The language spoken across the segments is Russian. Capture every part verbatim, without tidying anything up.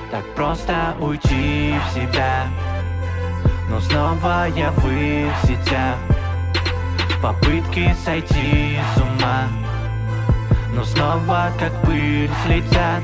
Так просто уйти в себя, но снова я в их сетях. Попытки сойти с ума, но снова как пыль слетят.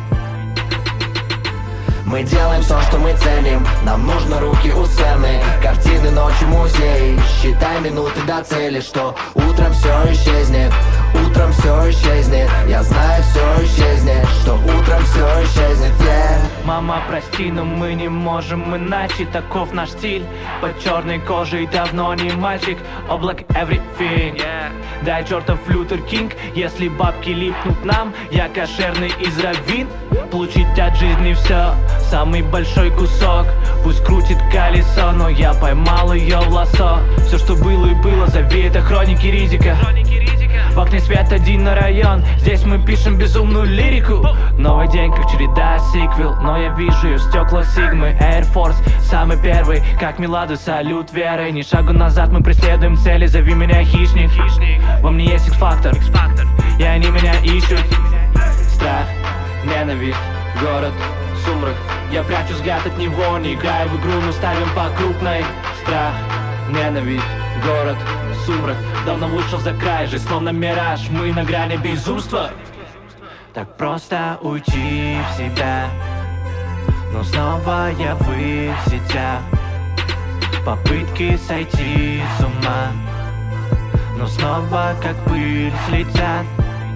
Мы делаем все, что мы ценим. Нам нужны руки у сцены, картины, ночи, музей. Считай минуты до цели, что утром все исчезнет. Утром все исчезнет. Я знаю, все исчезнет, что утром все исчезнет, yeah. Мама, прости, но мы не можем иначе. Таков наш стиль. Под черной кожей давно не мальчик. Облак everything, yeah. Дай чертов Лютер Кинг. Если бабки липнут нам, я кошерный из раввин. Получить от жизни все, самый большой кусок. Пусть крутит колесо, но я поймал ее в лассо. Все, что было и было, зови это хроники ризика. В окне свет один на район, здесь мы пишем безумную лирику. Новый день, как череда сиквел, но я вижу ее стекла Сигмы. Air Force, самый первый, как Меладу, салют веры. Ни шагу назад, мы преследуем цели, зови меня хищник. Во мне есть X-фактор, и они меня ищут. Страх, ненависть, город, сумрак. Я прячу взгляд от него, не играю в игру, но ставим по крупной. Страх, ненависть, город, сумрак. Давно вышел за край, же словно мираж. Мы на грани безумства. Так просто уйти в себя, но снова я в их сетях. Попытки сойти с ума, но снова как пыль слетят.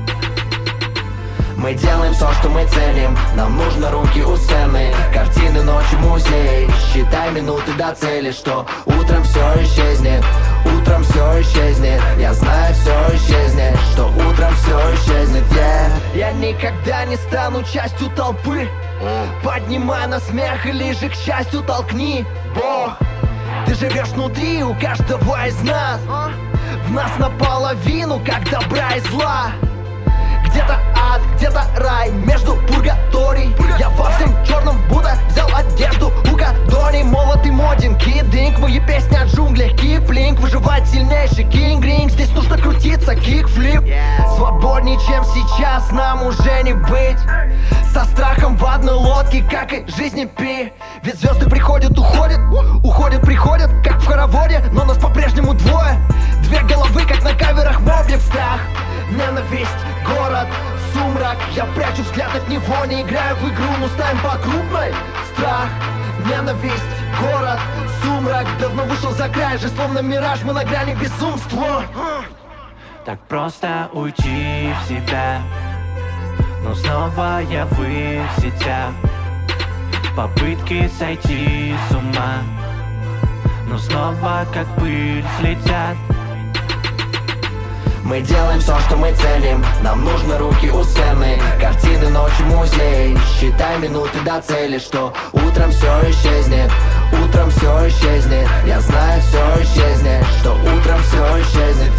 Мы делаем все, что мы ценим. Нам нужны руки у сцены, картины, ночи, музей. Считай минуты до цели, что утром все исчезнет. Утром все исчезнет. Я знаю, все исчезнет, что утром все исчезнет, yeah. Я никогда не стану частью толпы. Поднимай на смех или же к счастью толкни. Бог, ты живешь внутри у каждого из нас. В нас наполовину, как добра и зла. Где-то ад, где-то рай, между пургаторий. Я во всем черном будто взял одежду у Кадони. Молод и моден, кидинг, мои песни о джунглях. Киплинг, выживать сильнейший, кинг-ринг. Здесь нужно крутиться, кик-флип. Свободней, чем сейчас, нам уже не быть. Со страхом в одной лодке, как и жизни пи. Ведь звезды приходят, уходят, уходят, приходят, как в хороводе. Но нас по-прежнему двое. Две головы, как на каверах моблев. Страх, ненависть, город, сумрак. Я прячу взгляд от него, не играю в игру, но ставим по крупной. Страх, ненависть, город, сумрак. Давно вышел за край, же словно мираж, мы на грани безумства. Так просто уйти в себя, но снова я в их сетях. Попытки сойти с ума, но снова как пыль слетят. Мы делаем все, что мы ценим. Нам нужны руки у сцены, картины, ночи, музей. Считай минуты до цели, что утром все исчезнет. Утром все исчезнет. Я знаю, все исчезнет, что утром все исчезнет.